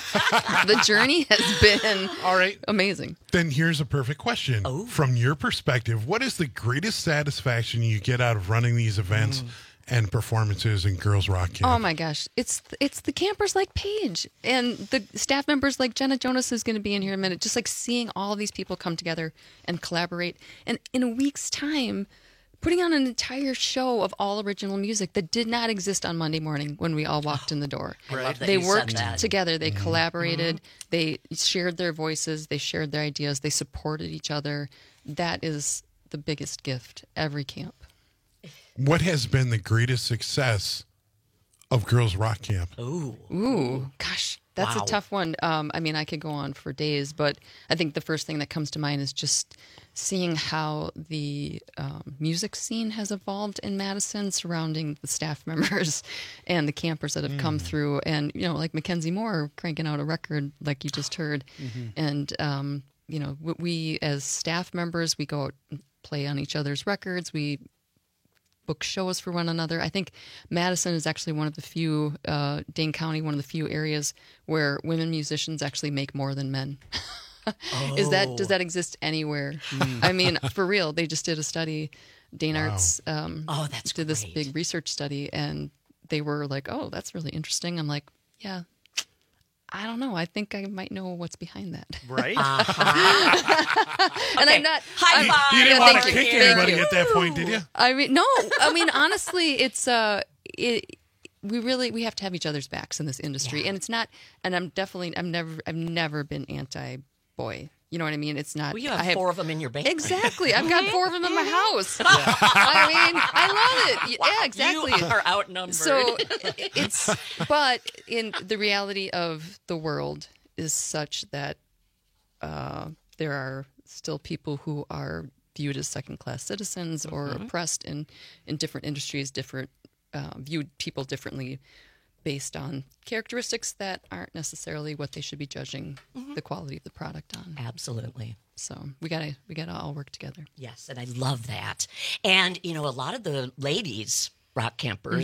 Speaker 17: the journey has been amazing.
Speaker 9: Then here's a perfect question. From your perspective, what is the greatest satisfaction you get out of running these events and performances in Girls Rock Camp?
Speaker 17: Oh my gosh, it's the campers like Paige and the staff members like Jenna Jonas, who's going to be in here in a minute. Just like seeing all these people come together and collaborate, and in a week's time, putting on an entire show of all original music that did not exist on Monday morning when we all walked in the door.
Speaker 8: I love that
Speaker 17: They
Speaker 8: you said
Speaker 17: worked
Speaker 8: that.
Speaker 17: together. They collaborated. They shared their voices. They shared their ideas. They supported each other. That is the biggest gift every camp.
Speaker 9: What has been the greatest success of Girls Rock Camp?
Speaker 17: Ooh, gosh, that's a tough one. I could go on for days, but I think the first thing that comes to mind is just seeing how the music scene has evolved in Madison surrounding the staff members and the campers that have come through. And, like Mackenzie Moore cranking out a record like you just heard. And, we as staff members, we go out and play on each other's records. We book shows for one another. I think Madison is actually one of the few, Dane County, one of the few areas where women musicians actually make more than men. Does that exist anywhere? I mean, for real, they just did a study. Dane Arts did this big research study, and they were like, "Oh, that's really interesting." I'm like, "Yeah, I don't know. I think I might know what's behind that."
Speaker 7: Right.
Speaker 17: And I'm not.
Speaker 8: High five.
Speaker 9: You didn't want to kick
Speaker 17: Thank
Speaker 9: anybody
Speaker 17: you.
Speaker 9: at that point, did you?
Speaker 17: No. Honestly, it's we have to have each other's backs in this industry, and it's not. And I've never been anti-boy. You know what I mean? It's not.
Speaker 8: Well, you have 4 of them in your band.
Speaker 17: Exactly. I've got 4 of them in my house. I love it.
Speaker 8: Wow,
Speaker 17: Yeah, exactly.
Speaker 8: You are outnumbered.
Speaker 17: So but in the reality of the world is such that there are still people who are viewed as second-class citizens or oppressed in different industries, viewed people differently based on characteristics that aren't necessarily what they should be judging the quality of the product on.
Speaker 8: Absolutely.
Speaker 17: So we gotta all work together.
Speaker 8: Yes, and I love that. And a lot of the ladies rock campers,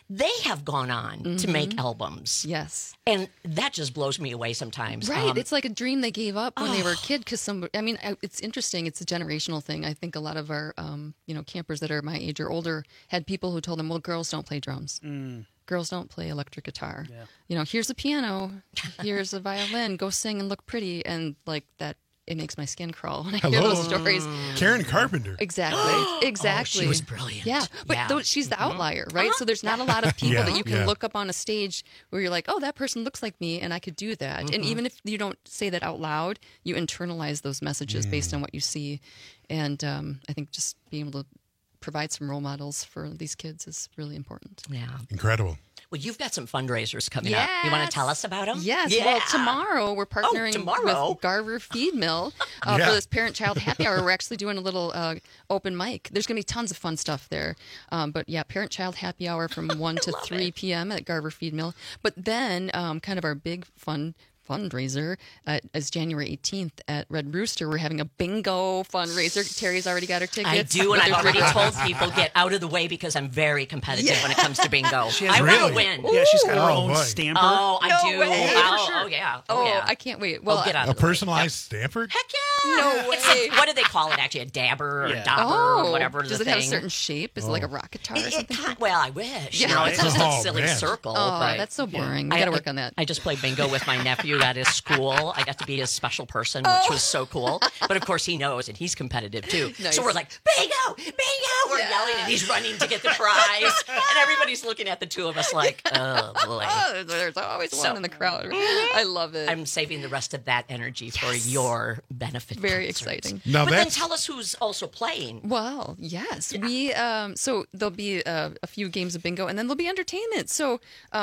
Speaker 8: they have gone on to make albums.
Speaker 17: Yes.
Speaker 8: And that just blows me away sometimes.
Speaker 17: Right. It's like a dream they gave up when they were a kid because it's interesting. It's a generational thing. I think a lot of our, campers that are my age or older had people who told them, well, girls don't play drums. Girls don't play electric guitar. Yeah. Here's a piano. Here's a violin. Go sing and look pretty. And like that, it makes my skin crawl when I hear those stories.
Speaker 9: Karen Carpenter.
Speaker 17: Exactly. Exactly.
Speaker 8: She was brilliant.
Speaker 17: Yeah. But she's the outlier, right? So there's not a lot of people that you can look up on a stage where you're like, oh, that person looks like me and I could do that. And even if you don't say that out loud, you internalize those messages based on what you see. And I think just being able to provide some role models for these kids is really important.
Speaker 8: Yeah.
Speaker 9: Incredible.
Speaker 8: Well, you've got some fundraisers coming up. You want to tell us about them?
Speaker 17: Yes. Yeah. Well, tomorrow we're partnering with Garver Feed Mill for this parent-child happy hour. We're actually doing a little open mic. There's going to be tons of fun stuff there. But yeah, parent-child happy hour from 1 to 3 p.m. at Garver Feed Mill. But then kind of our big fundraiser is January 18th at Red Rooster. We're having a bingo fundraiser. Terry's already got her tickets.
Speaker 8: I do, and I've already told people, get out of the way because I'm very competitive when it comes to bingo. I want to win.
Speaker 7: Yeah, she's got her own stamper.
Speaker 8: Oh, I do.
Speaker 17: Way.
Speaker 8: Oh, yeah.
Speaker 17: Oh, I can't wait. Well,
Speaker 8: get out
Speaker 9: a personalized stamper?
Speaker 8: Heck yeah.
Speaker 17: No way.
Speaker 8: It's like, what do they call it, actually? A dabber or a dobber or whatever
Speaker 17: does
Speaker 8: the
Speaker 17: it
Speaker 8: thing.
Speaker 17: have a certain shape? Is it like a rocket tar or something?
Speaker 8: Well, I wish. It's just a silly circle.
Speaker 17: Oh,
Speaker 8: but
Speaker 17: that's so boring. We got to work on that.
Speaker 8: I just played bingo with my nephew at his school. I got to be his special person, which was so cool. But of course, he knows, and he's competitive too.
Speaker 17: Nice.
Speaker 8: So we're like, bingo, bingo! We're yelling, and he's running to get the prize, and everybody's looking at the two of us like, oh boy.
Speaker 17: There's always one in the crowd. I love it.
Speaker 8: I'm saving the rest of that energy for your benefit.
Speaker 17: Very
Speaker 8: concerts.
Speaker 17: exciting.
Speaker 8: But then tell us who's also playing.
Speaker 17: Well, yes, we. So there'll be a few games of bingo, and then there'll be entertainment. So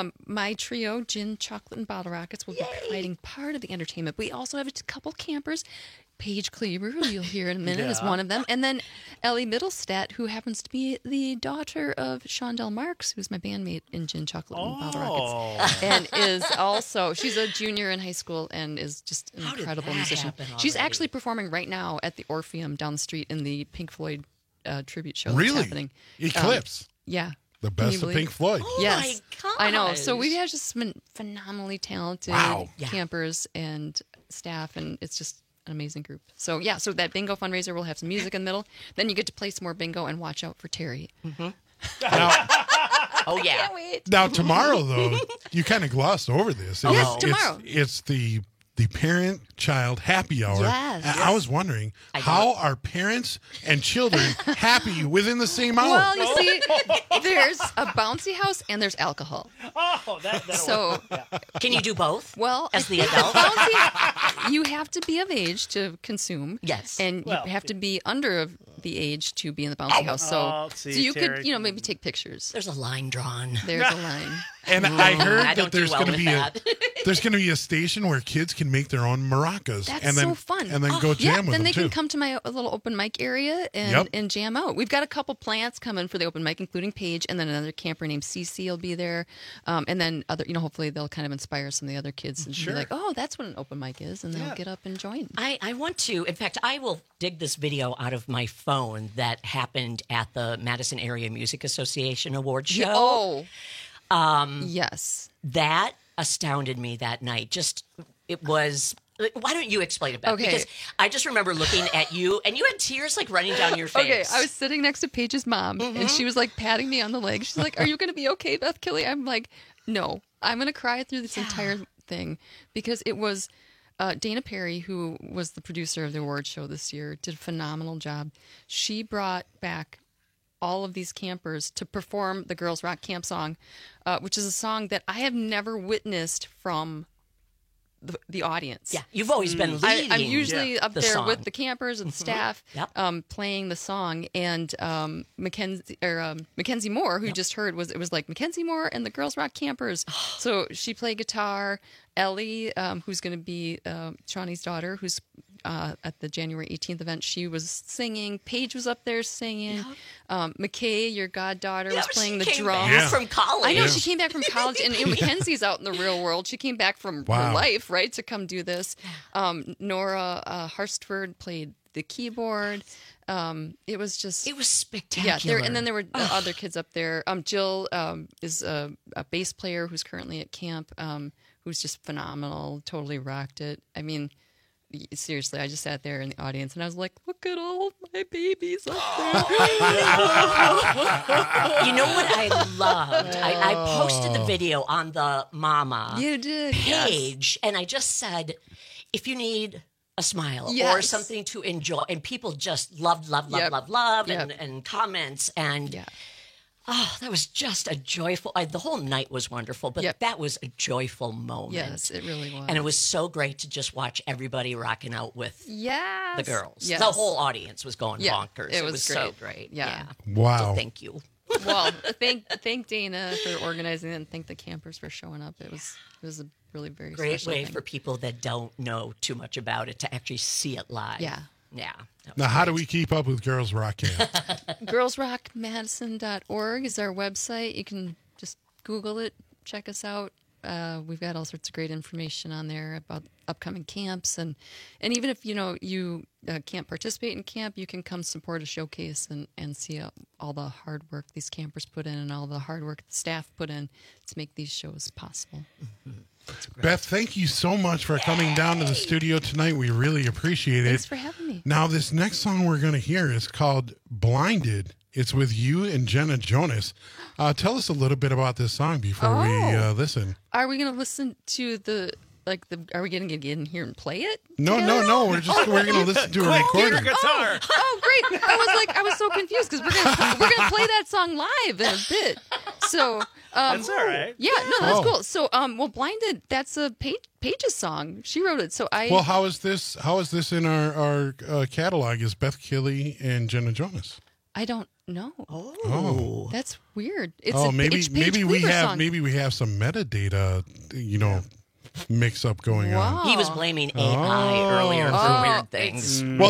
Speaker 17: my trio, Gin, Chocolate, and Bottle Rockets, will be providing part of the entertainment. We also have a couple campers. Paige Kleber, who you'll hear in a minute, is one of them. And then Ellie Middlestat, who happens to be the daughter of Shondell Marks, who's my bandmate in Gin, Chocolate, and Bottle Rockets. And is also, she's a junior in high school and is just an incredible musician. She's actually performing right now at the Orpheum down the street in the Pink Floyd tribute show that's happening.
Speaker 9: Eclipse.
Speaker 17: Yeah.
Speaker 9: The best of Pink Floyd.
Speaker 17: Yes. I know. So we have just been phenomenally talented campers and staff, and it's just an amazing group. So yeah, so that bingo fundraiser will have some music in the middle. Then you get to play some more bingo and watch out for Terry.
Speaker 8: Oh yeah.
Speaker 17: Can't wait.
Speaker 9: Now tomorrow though, you kind of glossed over this.
Speaker 17: Yes, tomorrow.
Speaker 9: It's the parent-child happy hour.
Speaker 17: Yes.
Speaker 9: I was wondering, how are parents and children happy within the same hour?
Speaker 17: Well, you see, there's a bouncy house and there's alcohol.
Speaker 7: Oh,
Speaker 17: so
Speaker 8: can you do both?
Speaker 17: Well,
Speaker 8: as the adult,
Speaker 17: you have to be of age to consume.
Speaker 8: Yes,
Speaker 17: and you have to be under the age to be in the bouncy house. So you could, maybe take pictures.
Speaker 8: There's a line drawn.
Speaker 17: There's a line.
Speaker 9: And I heard that there's going to be a station where kids can make their own maracas.
Speaker 17: That's so fun.
Speaker 9: And then go jam with them,
Speaker 17: then they
Speaker 9: too.
Speaker 17: can come to my little open mic area and jam out. We've got a couple plants coming for the open mic, including Paige, and then another camper named Cece will be there. And then hopefully they'll kind of inspire some of the other kids and be like, oh, that's what an open mic is. And they'll get up and join.
Speaker 8: I want to, in fact, I will dig this video out of my phone that happened at the Madison Area Music Association Award show.
Speaker 17: Yes.
Speaker 8: That astounded me that night. It was. Why don't you explain it, Beth?
Speaker 17: Okay.
Speaker 8: Because I just remember looking at you, and you had tears like running down your face.
Speaker 17: Okay, I was sitting next to Paige's mom, and she was like patting me on the leg. She's like, "Are you going to be okay, Beth Kelly?" I'm like, "No, I'm going to cry through this entire thing," because it was Dana Perry, who was the producer of the award show this year, did a phenomenal job. She brought back all of these campers to perform the Girls Rock Camp song, which is a song that I have never witnessed from the audience.
Speaker 8: Yeah, you've always been leading.
Speaker 17: I'm usually up there
Speaker 8: song.
Speaker 17: with the campers and staff playing the song, and Mackenzie Moore, who just heard, it was like Mackenzie Moore and the Girls Rock Campers. So she played guitar. Ellie, who's going to be Shawnee's daughter, who's at the January 18th event. She was singing. Paige was up there singing. McKay, your goddaughter, was playing the drums.
Speaker 8: From college.
Speaker 17: I know, she came back from college. And Mackenzie's out in the real world. She came back from her life, right, to come do this. Nora Harstford played the keyboard. It was spectacular. Yeah, and then there were other kids up there. Jill is a bass player who's currently at camp, who's just phenomenal, totally rocked it. I mean, seriously, I just sat there in the audience and I was like, look at all of my babies up there.
Speaker 8: You know what I loved? I posted the video on the Mama page, and I just said, if you need a smile or something to enjoy, and people just loved, and comments, and that was just a joyful. The whole night was wonderful, but that was a joyful moment.
Speaker 17: Yes, it really was,
Speaker 8: and it was so great to just watch everybody rocking out with the girls.
Speaker 17: Yes.
Speaker 8: The whole audience was going bonkers.
Speaker 17: It
Speaker 8: was
Speaker 17: great.
Speaker 8: So great. Yeah.
Speaker 9: Wow.
Speaker 8: So thank you.
Speaker 17: Well, thank Dana for organizing it, and thank the campers for showing up. It was a really very
Speaker 8: great
Speaker 17: special
Speaker 8: way
Speaker 17: thing.
Speaker 8: for people that don't know too much about it to actually see it live.
Speaker 17: Yeah.
Speaker 9: Now, how do we keep up with Girls Rock Camp?
Speaker 17: GirlsRockMadison.org is our website. You can just Google it, check us out. We've got all sorts of great information on there about upcoming camps, and even if you can't participate in camp, you can come support a showcase and see all the hard work these campers put in and all the hard work the staff put in to make these shows possible.
Speaker 8: Mm-hmm.
Speaker 9: Beth, thank you so much for coming down to the studio tonight. We really appreciate it.
Speaker 17: Thanks for having me.
Speaker 9: Now, this next song we're going to hear is called Blinded. It's with you and Jenna Jonas. Tell us a little bit about this song before we listen.
Speaker 17: Are we going to listen to are we going to get in here and play it?
Speaker 9: No. We're going to listen to a recording.
Speaker 7: Guitar.
Speaker 17: Oh, great! I was so confused because we're gonna play that song live in a bit. So
Speaker 7: that's all right.
Speaker 17: Yeah, no, that's cool. So Blinded. That's a Paige's song. She wrote it. So
Speaker 9: how is this in our catalog? Is Beth Killey and Jenna Jonas?
Speaker 17: I don't know.
Speaker 9: Oh,
Speaker 17: that's weird. It's
Speaker 9: maybe we have some metadata. Mix up going on.
Speaker 8: He was blaming AI earlier for weird things.
Speaker 9: Well,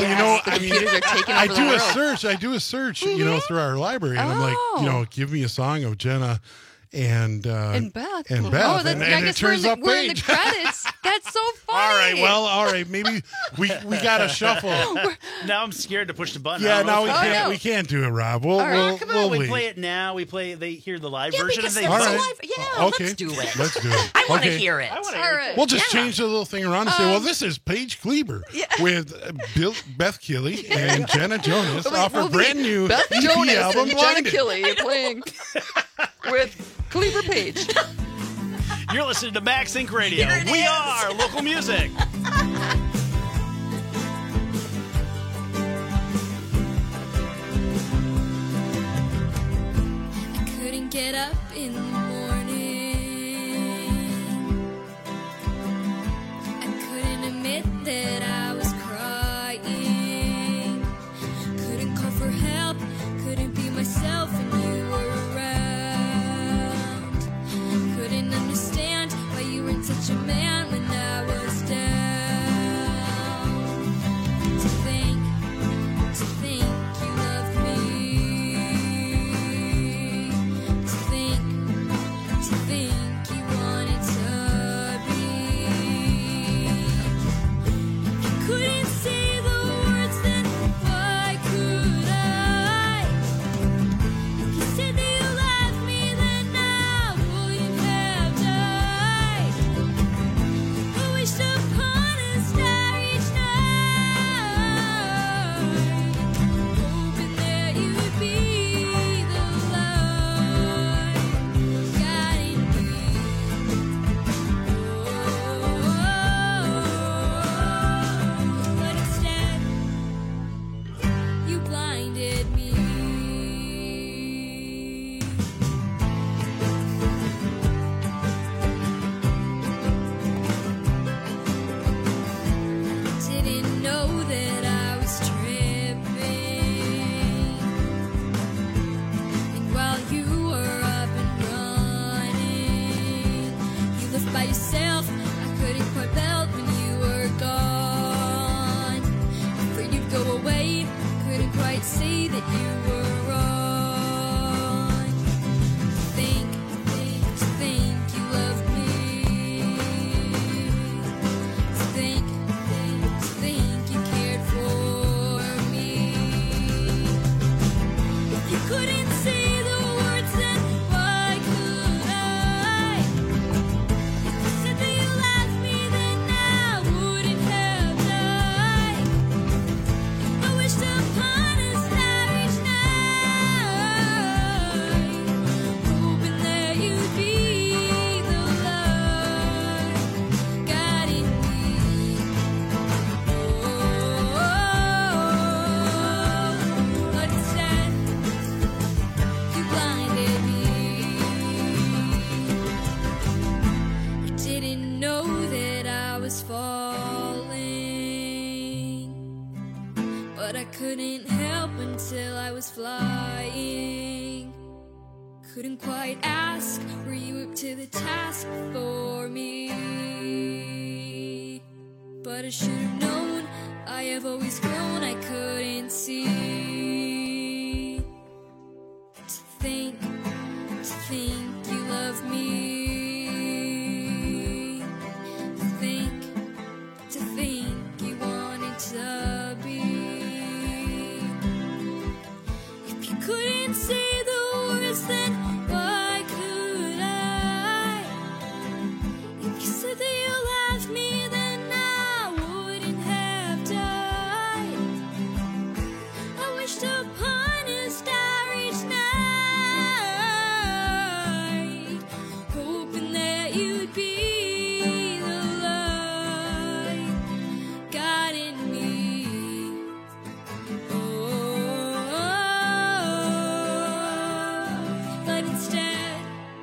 Speaker 9: I do a search, through our library, and I'm like, give me a song of Jenna and
Speaker 17: Beth.
Speaker 9: And it turns up
Speaker 17: we're in the credits. That's so funny.
Speaker 9: All right. Maybe we got to shuffle.
Speaker 7: Now I'm scared to push the button.
Speaker 9: Yeah, now we can't do it, Rob.
Speaker 7: We play it now. They hear the live version.
Speaker 8: Because
Speaker 7: and
Speaker 8: live. Yeah,
Speaker 9: okay.
Speaker 8: Let's do it.
Speaker 9: Let's do it.
Speaker 8: I want to hear it.
Speaker 9: We'll just change the little thing around and say, this is Paige Kleber with Beth Killey and Jenna Jonas off her brand new
Speaker 17: Beth
Speaker 9: EP
Speaker 17: Jonas
Speaker 9: album,
Speaker 17: and
Speaker 9: Blinded.
Speaker 17: Jenna Killey playing with Kleber Page.
Speaker 7: You're listening to Max Inc. Radio. We are local music.
Speaker 16: I couldn't get up in the morning. I couldn't admit that I was crying. Couldn't call for help. Couldn't be myself when you were around. Couldn't understand why you were such a man when I was down. To think you loved me. To think you wanted to be. You couldn't say the words, then why could I? You said that you loved me, then I wouldn't have died. I wished upon a star each night, hoping that you would be the light guiding me. But instead, you blinded me. Didn't know that I was tripping. And while you were up and running, you left by yourself. I couldn't quite belt when you were gone. was flying. Couldn't quite ask, were you up to the task for me? But I should have known, I have always grown, I couldn't see. To think you love me. To think you wanted to be. If you couldn't say the words, then why could I? If you said that you loved me, then I wouldn't have died. I wished upon a starry night, hoping that you'd be the light guiding me. But instead,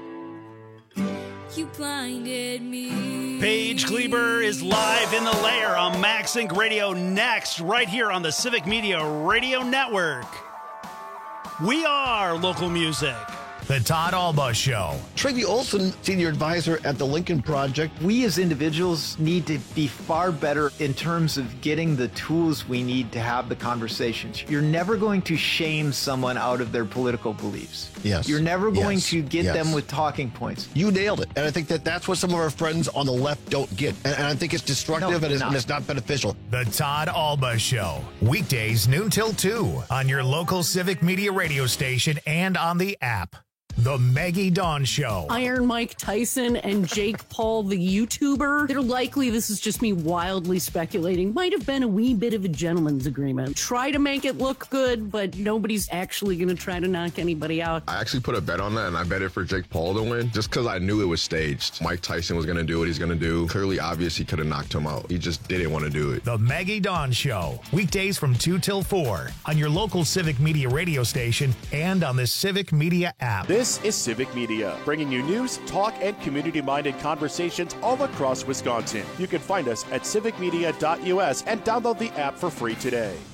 Speaker 16: you blinded me.
Speaker 7: Paige Kleber is live in the lair on Max Inc. Radio next, right here on the Civic Media Radio Network. We are local music.
Speaker 4: The Todd Alba Show.
Speaker 18: Tracy Olson, Senior Advisor at the Lincoln Project.
Speaker 19: We as individuals need to be far better in terms of getting the tools we need to have the conversations. You're never going to shame someone out of their political beliefs.
Speaker 18: Yes.
Speaker 19: You're never going to get them with talking points.
Speaker 18: You nailed it. And I think that's what some of our friends on the left don't get. And I think it's destructive and it's not beneficial.
Speaker 4: The Todd Alba Show. Weekdays noon till 2 on your local Civic Media radio station and on the app. The Maggie Dawn Show.
Speaker 20: Iron Mike Tyson and Jake Paul, the YouTuber. They're likely, this is just me wildly speculating, might have been a wee bit of a gentleman's agreement. Try to make it look good, but nobody's actually going to try to knock anybody out.
Speaker 21: I actually put a bet on that, and I bet it for Jake Paul to win, just because I knew it was staged. Mike Tyson was going to do what he's going to do. Clearly obvious he could have knocked him out. He just didn't want to do it.
Speaker 4: The Maggie Dawn Show. Weekdays from 2 till 4 on your local Civic Media radio station and on the Civic Media app.
Speaker 1: This is Civic Media, bringing you news, talk, and community-minded conversations all across Wisconsin. You can find us at civicmedia.us and download the app for free today.